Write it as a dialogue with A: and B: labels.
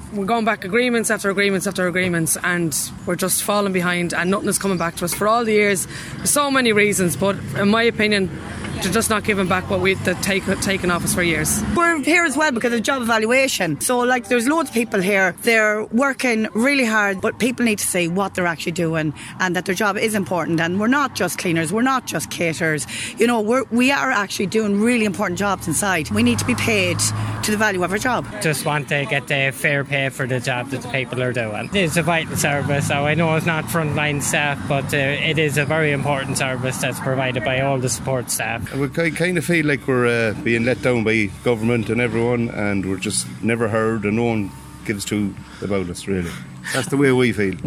A: we're going back agreements after agreements after agreements, and we're just falling behind, and nothing is coming back to us for all the years. There's so many reasons, but in my opinion, they're just not giving back what they've taken off us for years.
B: We're here as well because of job evaluation. So there's loads of people here. They're working really hard, but people need to see what they're actually doing and that their job is important. And we're not just cleaners, we're not just caterers. We are actually doing really important jobs inside. We need to be paid to the value of our job.
C: Just want to get the fair pay for the job that the people are doing. It's a vital service, so I know it's not frontline staff, but it is a very important service that's provided by all the support staff.
D: We kind of feel like we're being let down by government and everyone, and we're just never heard and no one gives two about us, really. That's the way we feel.